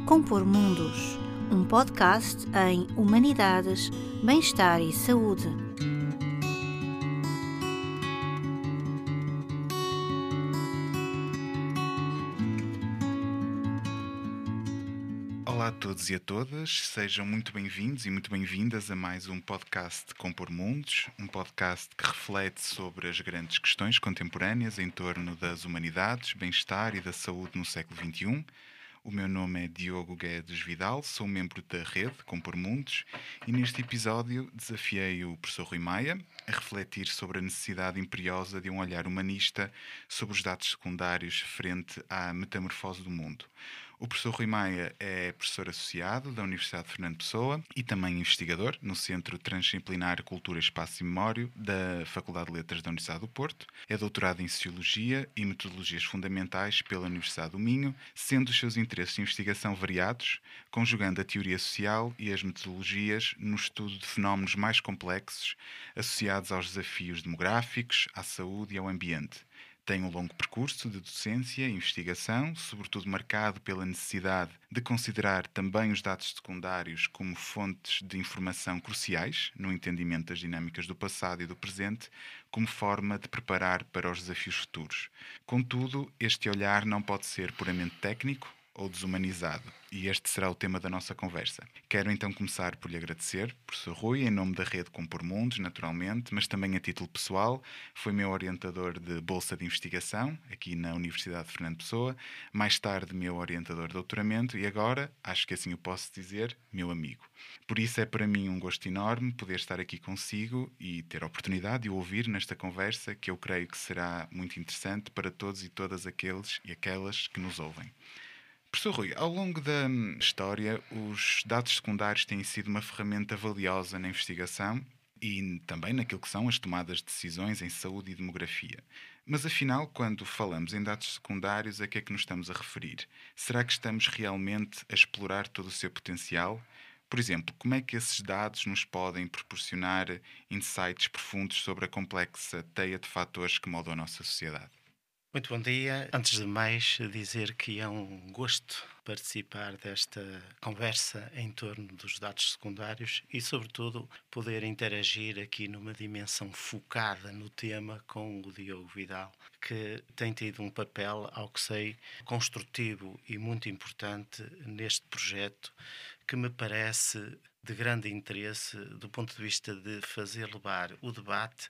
Compor Mundos, um podcast em Humanidades, Bem-Estar e Saúde. Olá a todos e a todas, sejam muito bem-vindos e muito bem-vindas a mais um podcast Compor Mundos, um podcast que reflete sobre as grandes questões contemporâneas em torno das humanidades, bem-estar e da saúde no século XXI. O meu nome é Diogo Guedes Vidal, sou membro da rede Compor Mundos e neste episódio desafiei o professor Rui Maia a refletir sobre a necessidade imperiosa de um olhar humanista sobre os dados secundários frente à metamorfose do mundo. O professor Rui Maia é professor associado da Universidade de Fernando Pessoa e também investigador no Centro Transdisciplinar Cultura, Espaço e Memória da Faculdade de Letras da Universidade do Porto. É doutorado em Sociologia e Metodologias Fundamentais pela Universidade do Minho, sendo os seus interesses de investigação variados, conjugando a teoria social e as metodologias no estudo de fenómenos mais complexos associados aos desafios demográficos, à saúde e ao ambiente. Tem um longo percurso de docência e investigação, sobretudo marcado pela necessidade de considerar também os dados secundários como fontes de informação cruciais no entendimento das dinâmicas do passado e do presente, como forma de preparar para os desafios futuros. Contudo, este olhar não pode ser puramente técnico ou desumanizado, e este será o tema da nossa conversa. Quero então começar por lhe agradecer, professor Rui, em nome da rede Compor Mundos, naturalmente, mas também a título pessoal. Foi meu orientador de Bolsa de Investigação, aqui na Universidade de Fernando Pessoa, mais tarde meu orientador de doutoramento e agora, acho que assim o posso dizer, meu amigo. Por isso é para mim um gosto enorme poder estar aqui consigo e ter a oportunidade de o ouvir nesta conversa, que eu creio que será muito interessante para todos e todas aqueles e aquelas que nos ouvem. Professor Rui, ao longo da história, os dados secundários têm sido uma ferramenta valiosa na investigação e também naquilo que são as tomadas de decisões em saúde e demografia. Mas afinal, quando falamos em dados secundários, a que é que nos estamos a referir? Será que estamos realmente a explorar todo o seu potencial? Por exemplo, como é que esses dados nos podem proporcionar insights profundos sobre a complexa teia de fatores que moldam a nossa sociedade? Muito bom dia. Antes de mais, dizer que é um gosto participar desta conversa em torno dos dados secundários e, sobretudo, poder interagir aqui numa dimensão focada no tema com o Diogo Vidal, que tem tido um papel, ao que sei, construtivo e muito importante neste projeto, que me parece de grande interesse do ponto de vista de fazer levar o debate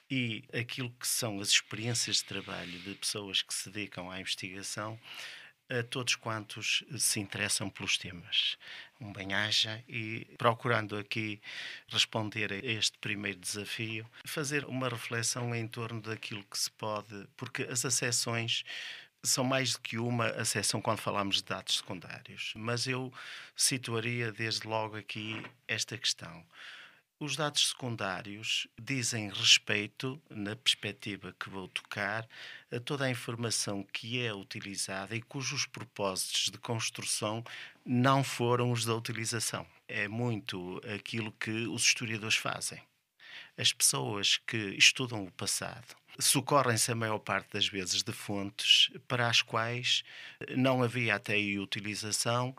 e aquilo que são as experiências de trabalho de pessoas que se dedicam à investigação a todos quantos se interessam pelos temas. Um bem-aja e procurando aqui responder a este primeiro desafio, fazer uma reflexão em torno daquilo que se pode, porque as acessões são mais do que uma acessão quando falamos de dados secundários, mas eu situaria desde logo aqui esta questão. Os dados secundários dizem respeito, na perspectiva que vou tocar, a toda a informação que é utilizada e cujos propósitos de construção não foram os da utilização. É muito aquilo que os historiadores fazem. As pessoas que estudam o passado socorrem-se a maior parte das vezes de fontes para as quais não havia até aí utilização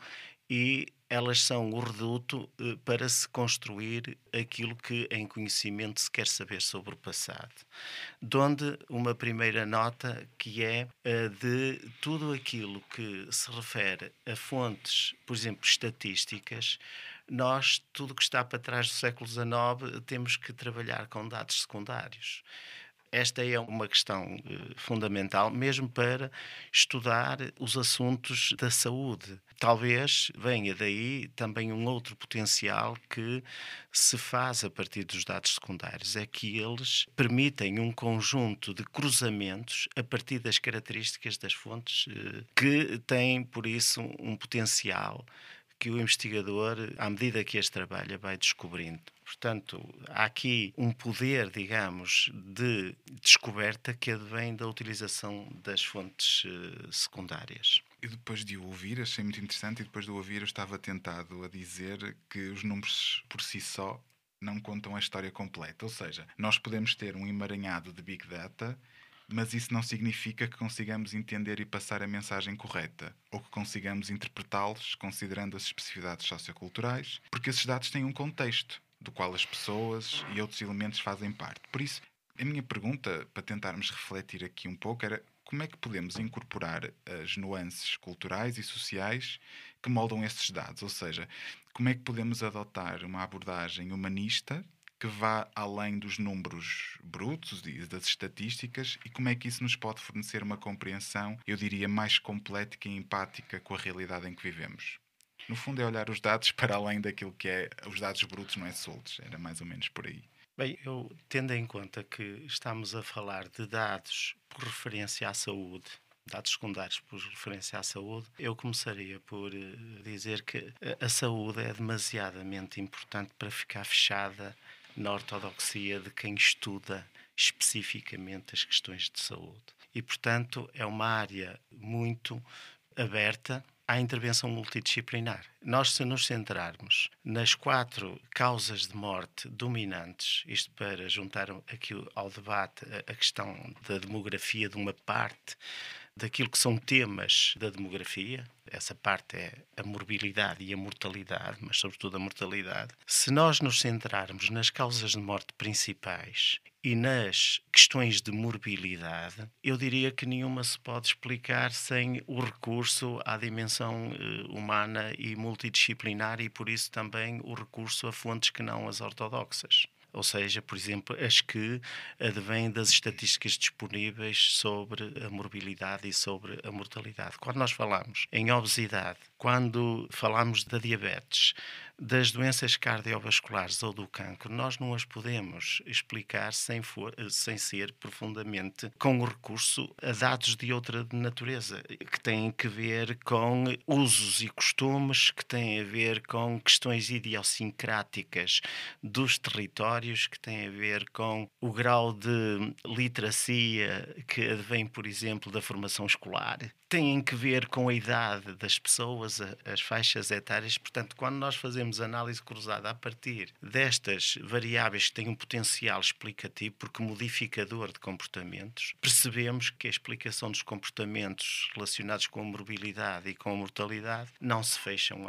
e elas são o reduto para se construir aquilo que em conhecimento se quer saber sobre o passado. Donde uma primeira nota que é a de tudo aquilo que se refere a fontes, por exemplo, estatísticas, nós, tudo que está para trás do século XIX, temos que trabalhar com dados secundários. Esta é uma questão fundamental, mesmo para estudar os assuntos da saúde. Talvez venha daí também um outro potencial que se faz a partir dos dados secundários, é que eles permitem um conjunto de cruzamentos a partir das características das fontes que têm, por isso, um potencial que o investigador, à medida que este trabalha, vai descobrindo. Portanto, há aqui um poder, digamos, de descoberta que advém da utilização das fontes secundárias. E depois de o ouvir, achei muito interessante, e depois de o ouvir eu estava tentado a dizer que os números por si só não contam a história completa. Ou seja, nós podemos ter um emaranhado de Big Data, mas isso não significa que consigamos entender e passar a mensagem correta, ou que consigamos interpretá-los considerando as especificidades socioculturais, porque esses dados têm um contexto, do qual as pessoas e outros elementos fazem parte. Por isso, a minha pergunta, para tentarmos refletir aqui um pouco, era como é que podemos incorporar as nuances culturais e sociais que moldam estes dados? Ou seja, como é que podemos adotar uma abordagem humanista que vá além dos números brutos e das estatísticas, e como é que isso nos pode fornecer uma compreensão, eu diria, mais completa e empática com a realidade em que vivemos? No fundo é olhar os dados para além daquilo que é os dados brutos, não é soltos, era mais ou menos por aí. Bem, eu tendo em conta que estamos a falar de dados por referência à saúde, dados secundários por referência à saúde, eu começaria por dizer que a saúde é demasiadamente importante para ficar fechada na ortodoxia de quem estuda especificamente as questões de saúde. E, portanto, é uma área muito aberta à intervenção multidisciplinar. Nós, se nos centrarmos nas 4 causas de morte dominantes, isto para juntar aqui ao debate a questão da demografia de uma parte daquilo que são temas da demografia, essa parte é a morbilidade e a mortalidade, mas sobretudo a mortalidade. Se nós nos centrarmos nas causas de morte principais e nas questões de morbilidade, eu diria que nenhuma se pode explicar sem o recurso à dimensão humana e multidisciplinar, e por isso também o recurso a fontes que não as ortodoxas. Ou seja, por exemplo, as que advêm das estatísticas disponíveis sobre a morbilidade e sobre a mortalidade. Quando nós falamos em obesidade, quando falamos da diabetes, das doenças cardiovasculares ou do cancro, nós não as podemos explicar sem ser profundamente com o recurso a dados de outra natureza, que têm que ver com usos e costumes, que têm a ver com questões idiosincráticas dos territórios, que têm a ver com o grau de literacia que advém, por exemplo, da formação escolar, têm que ver com a idade das pessoas, as faixas etárias. Portanto, quando nós fazemos análise cruzada a partir destas variáveis que têm um potencial explicativo, porque modificador de comportamentos, percebemos que a explicação dos comportamentos relacionados com a morbilidade e com a mortalidade não se fecham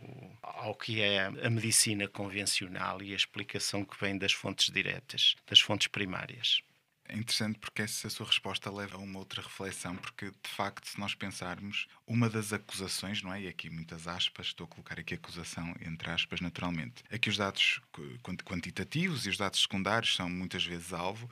ao que é a medicina convencional e a explicação que vem das fontes diretas, das fontes primárias. É interessante porque essa sua resposta leva a uma outra reflexão, porque de facto, se nós pensarmos, uma das acusações, não é? E aqui muitas aspas, estou a colocar aqui acusação entre aspas naturalmente, é que os dados quantitativos e os dados secundários são muitas vezes alvo,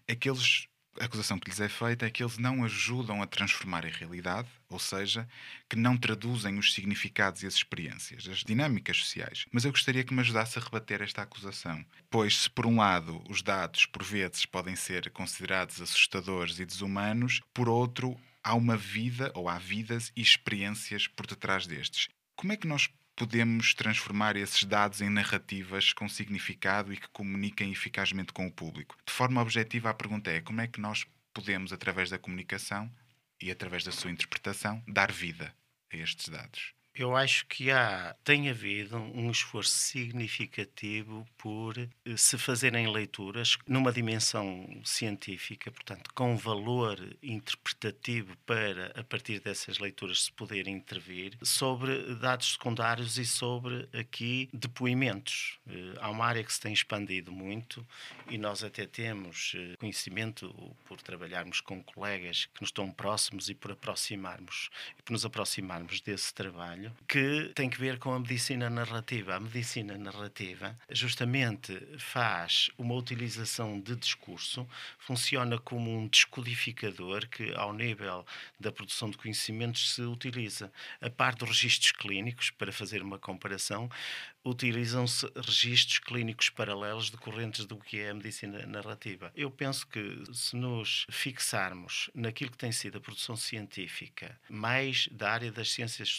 a acusação que lhes é feita é que eles não ajudam a transformar a realidade, ou seja, que não traduzem os significados e as experiências, as dinâmicas sociais. Mas eu gostaria que me ajudasse a rebater esta acusação. Pois, se por um lado os dados, por vezes, podem ser considerados assustadores e desumanos, por outro, há uma vida, ou há vidas e experiências por detrás destes. Como é que nós podemos transformar esses dados em narrativas com significado e que comuniquem eficazmente com o público? De forma objetiva, a pergunta é como é que nós podemos, através da comunicação e através da sua interpretação, dar vida a estes dados? Eu acho que tem havido um esforço significativo por se fazerem leituras numa dimensão científica, portanto, com valor interpretativo para, a partir dessas leituras, se poder intervir sobre dados secundários e sobre, aqui, depoimentos. Há uma área que se tem expandido muito e nós até temos conhecimento, por trabalharmos com colegas que nos estão próximos e por nos aproximarmos desse trabalho, que tem que ver com a medicina narrativa. A medicina narrativa justamente faz uma utilização de discurso, funciona como um descodificador que, ao nível da produção de conhecimentos, se utiliza. A par dos registros clínicos, para fazer uma comparação, utilizam-se registros clínicos paralelos decorrentes do que é a medicina narrativa. Eu penso que, se nos fixarmos naquilo que tem sido a produção científica, mais da área das ciências sociais,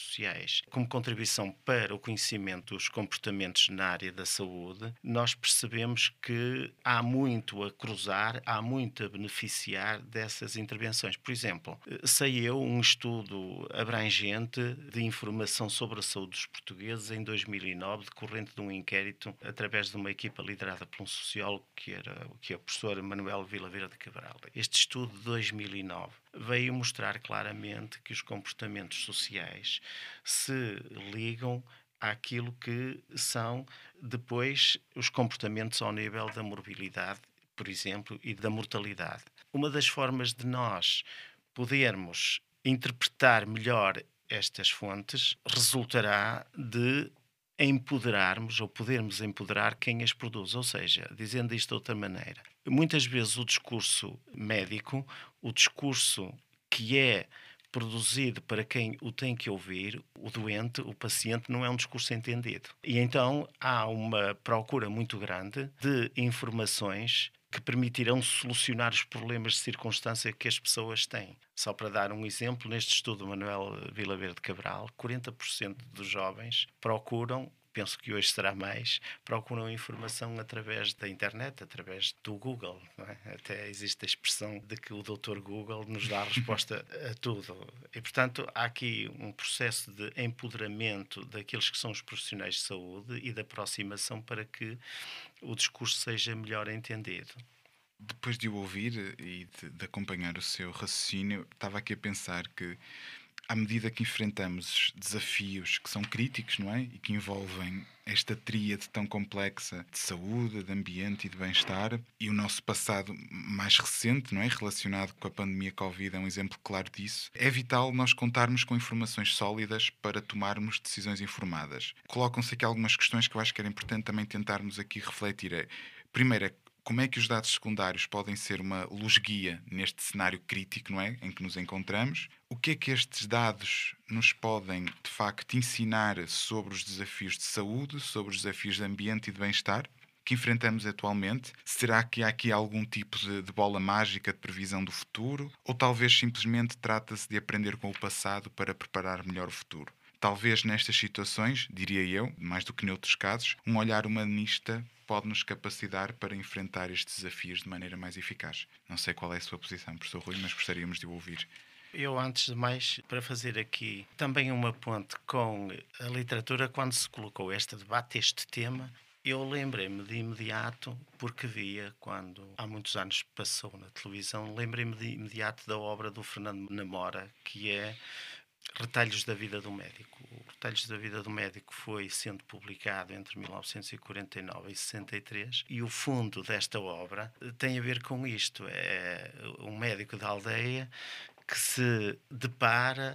sociais, como contribuição para o conhecimento dos comportamentos na área da saúde, nós percebemos que há muito a cruzar, há muito a beneficiar dessas intervenções. Por exemplo, saiu um estudo abrangente de informação sobre a saúde dos portugueses em 2009, decorrente de um inquérito através de uma equipa liderada por um sociólogo que é o professor Manuel Vilaveira de Cabral. Este estudo de 2009 veio mostrar claramente que os comportamentos sociais se ligam àquilo que são depois os comportamentos ao nível da morbilidade, por exemplo, e da mortalidade. Uma das formas de nós podermos interpretar melhor estas fontes resultará de empoderarmos ou podermos empoderar quem as produz. Ou seja, dizendo isto de outra maneira, muitas vezes o discurso médico, o discurso que é produzido para quem o tem que ouvir, o doente, o paciente, não é um discurso entendido. E então há uma procura muito grande de informações que permitirão solucionar os problemas de circunstância que as pessoas têm. Só para dar um exemplo, neste estudo do Manuel Vilaveira de Cabral, 40% dos jovens procuram, penso que hoje será mais, procuram informação através da internet, através do Google. Não é? Até existe a expressão de que o Dr. Google nos dá a resposta a tudo. E, portanto, há aqui um processo de empoderamento daqueles que são os profissionais de saúde e de aproximação para que o discurso seja melhor entendido. Depois de o ouvir e de acompanhar o seu raciocínio, estava aqui a pensar que, à medida que enfrentamos desafios que são críticos, não é? E que envolvem esta tríade tão complexa de saúde, de ambiente e de bem-estar, e o nosso passado mais recente, não é? Relacionado com a pandemia Covid, é um exemplo claro disso, é vital nós contarmos com informações sólidas para tomarmos decisões informadas. Colocam-se aqui algumas questões que eu acho que era importante também tentarmos aqui refletir. Primeiro, como é que os dados secundários podem ser uma luz-guia neste cenário crítico, não é? Em que nos encontramos? O que é que estes dados nos podem, de facto, ensinar sobre os desafios de saúde, sobre os desafios de ambiente e de bem-estar que enfrentamos atualmente? Será que há aqui algum tipo de bola mágica de previsão do futuro? Ou talvez simplesmente trata-se de aprender com o passado para preparar melhor o futuro? Talvez nestas situações, diria eu, mais do que noutros casos, um olhar humanista pode nos capacitar para enfrentar estes desafios de maneira mais eficaz. Não sei qual é a sua posição, professor Rui, mas gostaríamos de o ouvir. Eu, antes de mais, para fazer aqui também uma ponte com a literatura, quando se colocou este debate, este tema, eu lembrei-me de imediato, porque via, quando há muitos anos passou na televisão, lembrei-me de imediato da obra do Fernando Namora, que é Retalhos da Vida do Médico. O Retalhos da Vida do Médico foi sendo publicado entre 1949 e 63 e o fundo desta obra tem a ver com isto. É um médico da aldeia que se depara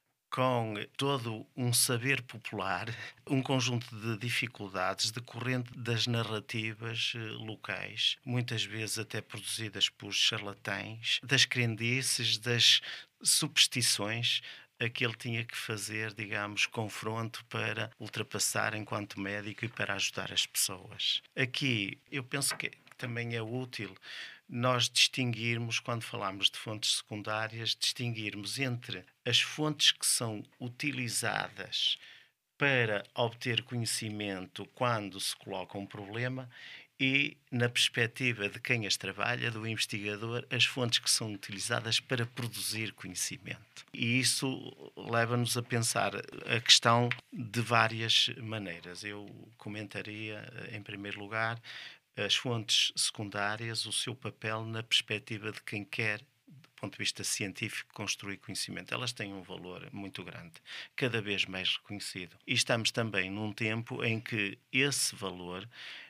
com todo um saber popular, um conjunto de dificuldades decorrente das narrativas locais, muitas vezes até produzidas por charlatães, das crendices, das superstições a que ele tinha que fazer, digamos, confronto para ultrapassar enquanto médico e para ajudar as pessoas. Aqui, eu penso que também é útil nós distinguirmos, quando falamos de fontes secundárias, distinguirmos entre as fontes que são utilizadas para obter conhecimento quando se coloca um problema e, na perspectiva de quem as trabalha, do investigador, as fontes que são utilizadas para produzir conhecimento. E isso leva-nos a pensar a questão de várias maneiras. Eu comentaria, em primeiro lugar, as fontes secundárias, o seu papel na perspectiva de quem quer, do ponto de vista científico, construir conhecimento. Elas têm um valor muito grande, cada vez mais reconhecido. E estamos também num tempo em que esse valor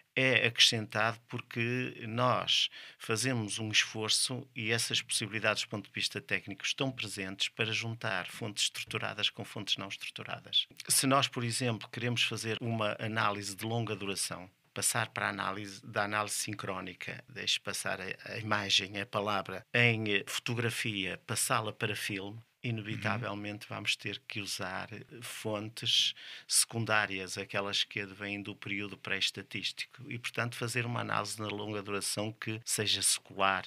é acrescentado porque nós fazemos um esforço e essas possibilidades do ponto de vista técnico estão presentes para juntar fontes estruturadas com fontes não estruturadas. Se nós, por exemplo, queremos fazer uma análise de longa duração, passar para a análise da análise sincrónica, deixe passar a imagem, a palavra, em fotografia, passá-la para filme, inevitavelmente vamos ter que usar fontes secundárias, aquelas que advêm do período pré-estatístico, e, portanto, fazer uma análise na longa duração que seja secular,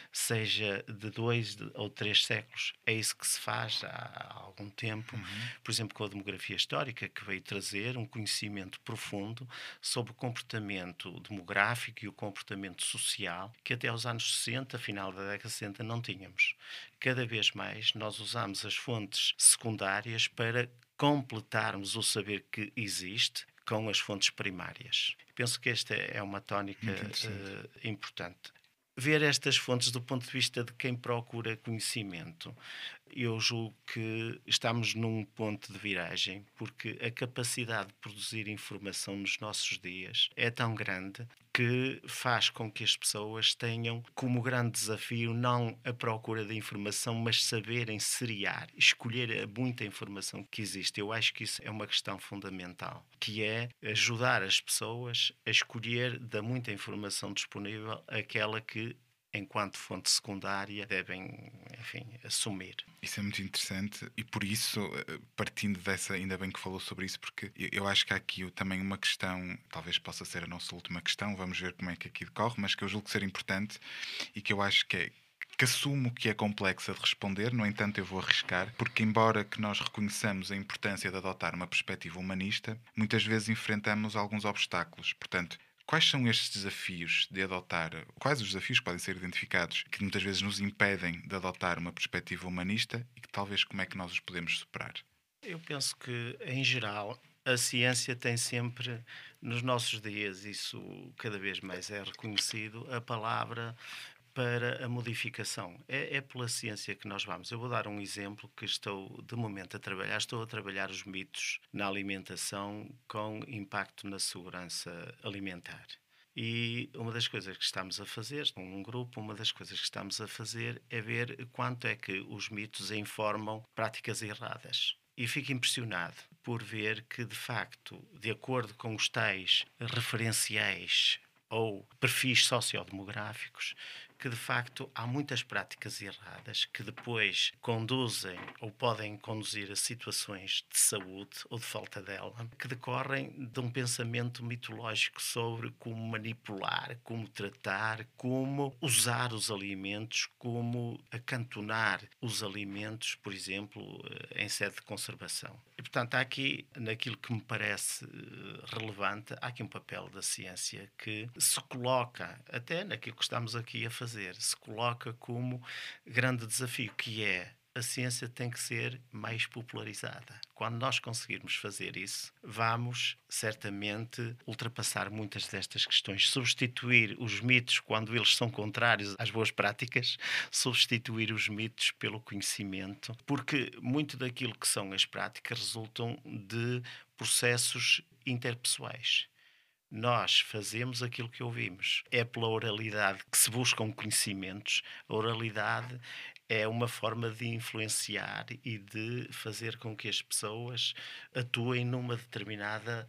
seja de 2 ou 3 séculos. É isso que se faz há algum tempo, por exemplo, com a demografia histórica, que veio trazer um conhecimento profundo sobre o comportamento demográfico e o comportamento social, que até aos anos 60, final da década de 60, não tínhamos. Cada vez mais nós usamos as fontes secundárias para completarmos o saber que existe com as fontes primárias. Penso que esta é uma tónica importante. Ver estas fontes do ponto de vista de quem procura conhecimento, eu julgo que estamos num ponto de viragem, porque a capacidade de produzir informação nos nossos dias é tão grande que faz com que as pessoas tenham como grande desafio não a procura de informação, mas saberem seriar, escolher muita informação que existe. Eu acho que isso é uma questão fundamental, que é ajudar as pessoas a escolher da muita informação disponível aquela que, enquanto fonte secundária, devem, enfim, assumir. Isso é muito interessante e por isso, partindo dessa, ainda bem que falou sobre isso, porque eu acho que há aqui também uma questão, talvez possa ser a nossa última questão, vamos ver como é que aqui decorre, mas que eu julgo ser importante e que eu acho que assumo que é complexa de responder, no entanto eu vou arriscar, porque embora que nós reconheçamos a importância de adotar uma perspectiva humanista, muitas vezes enfrentamos alguns obstáculos. Portanto, quais são estes desafios de adotar? Quais os desafios que podem ser identificados que muitas vezes nos impedem de adotar uma perspectiva humanista e que talvez como é que nós os podemos superar? Eu penso que, em geral, a ciência tem sempre, nos nossos dias, isso cada vez mais é reconhecido, a palavra para a modificação. É pela ciência que nós vamos. Eu vou dar um exemplo que estou, de momento, a trabalhar. Estou a trabalhar os mitos na alimentação com impacto na segurança alimentar. E uma das coisas que estamos a fazer, um grupo, uma das coisas que estamos a fazer é ver quanto é que os mitos informam práticas erradas. E fico impressionado por ver que, de facto, de acordo com os tais referenciais ou perfis sociodemográficos, que de facto há muitas práticas erradas que depois conduzem ou podem conduzir a situações de saúde ou de falta dela, que decorrem de um pensamento mitológico sobre como manipular, como tratar, como usar os alimentos, como acantonar os alimentos, por exemplo, em sede de conservação. E, portanto, há aqui, naquilo que me parece relevante, há aqui um papel da ciência que se coloca, até naquilo que estamos aqui a fazer, se coloca como grande desafio, que é a ciência tem que ser mais popularizada. Quando nós conseguirmos fazer isso, vamos certamente ultrapassar muitas destas questões, substituir os mitos quando eles são contrários às boas práticas, substituir os mitos pelo conhecimento, porque muito daquilo que são as práticas resultam de processos interpessoais. Nós fazemos aquilo que ouvimos. É pela oralidade que se buscam conhecimentos. A oralidade é uma forma de influenciar e de fazer com que as pessoas atuem de uma determinada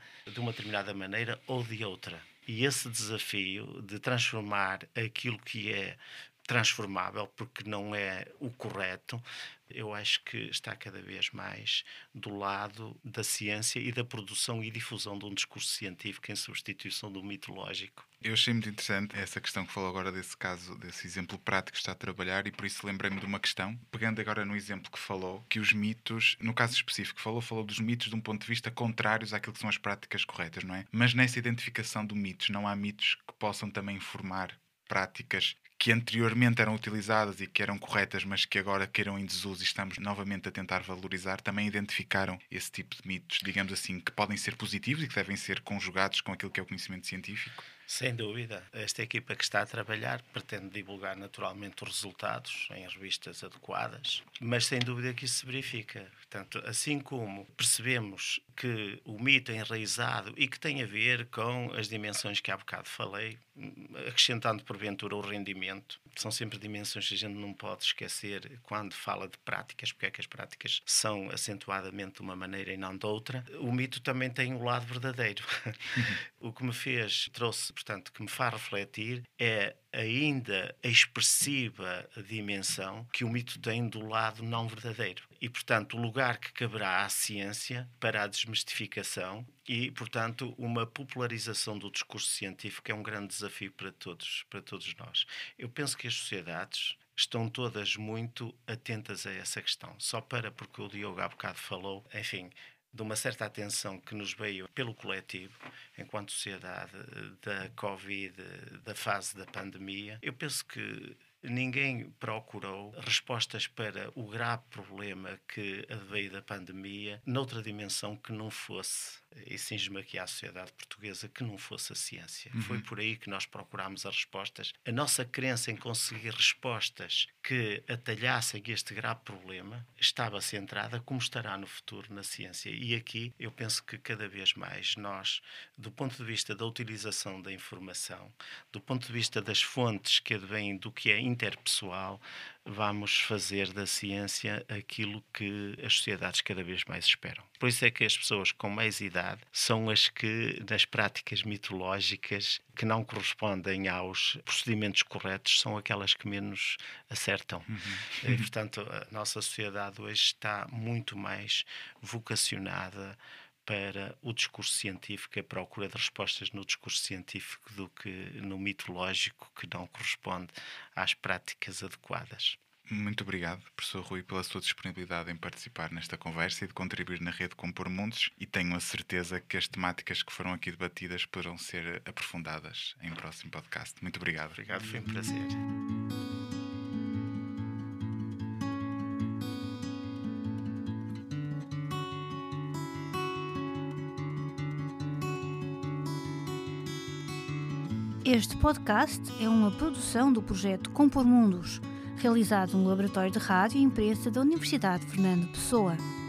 maneira ou de outra. E esse desafio de transformar aquilo que é transformável, porque não é o correto, eu acho que está cada vez mais do lado da ciência e da produção e difusão de um discurso científico em substituição do mitológico. Eu achei muito interessante essa questão que falou agora desse caso, desse exemplo prático que está a trabalhar, e por isso lembrei-me de uma questão, pegando agora no exemplo que falou, que os mitos, no caso específico falou dos mitos de um ponto de vista contrários àquilo que são as práticas corretas, não é? Mas nessa identificação de mitos, não há mitos que possam também informar práticas que anteriormente eram utilizadas e que eram corretas, mas que agora queiram em desuso e estamos novamente a tentar valorizar, também identificaram esse tipo de mitos, digamos assim, que podem ser positivos e que devem ser conjugados com aquilo que é o conhecimento científico? Sem dúvida. Esta equipa que está a trabalhar pretende divulgar naturalmente os resultados em revistas adequadas, mas sem dúvida que isso se verifica. Portanto, assim como percebemos que o mito é enraizado e que tem a ver com as dimensões que há bocado falei, acrescentando porventura o rendimento, são sempre dimensões que a gente não pode esquecer quando fala de práticas, porque é que as práticas são acentuadamente de uma maneira e não de outra. O mito também tem um lado verdadeiro. O que me trouxe portanto, que me faz refletir é ainda a expressiva dimensão que o mito tem do lado não verdadeiro. E, portanto, o lugar que caberá à ciência para a desmistificação e, portanto, uma popularização do discurso científico é um grande desafio para todos nós. Eu penso que as sociedades estão todas muito atentas a essa questão. Porque o Diogo há bocado falou, enfim, de uma certa atenção que nos veio pelo coletivo, enquanto sociedade, da Covid, da fase da pandemia. Eu penso que ninguém procurou respostas para o grave problema que adveio da pandemia noutra dimensão que não fosse, e cinge-me aqui à sociedade portuguesa, que não fosse a ciência. Foi por aí que nós procurámos as respostas. A nossa crença em conseguir respostas que atalhassem este grave problema estava centrada, como estará no futuro, na ciência. E aqui eu penso que cada vez mais nós, do ponto de vista da utilização da informação, do ponto de vista das fontes que advêm do que é interpessoal, vamos fazer da ciência aquilo que as sociedades cada vez mais esperam. Por isso é que as pessoas com mais idade são as que, nas práticas mitológicas, que não correspondem aos procedimentos corretos, são aquelas que menos acertam. E, portanto, a nossa sociedade hoje está muito mais vocacionada para o discurso científico, a procura de respostas no discurso científico do que no mitológico, que não corresponde às práticas adequadas. Muito obrigado, professor Rui, pela sua disponibilidade em participar nesta conversa e de contribuir na rede Compor Mundos, e tenho a certeza que as temáticas que foram aqui debatidas poderão ser aprofundadas em próximo podcast. Muito obrigado. Obrigado, foi um prazer. Este podcast é uma produção do projeto Compor Mundos, realizado no Laboratório de Rádio e Imprensa da Universidade Fernando Pessoa.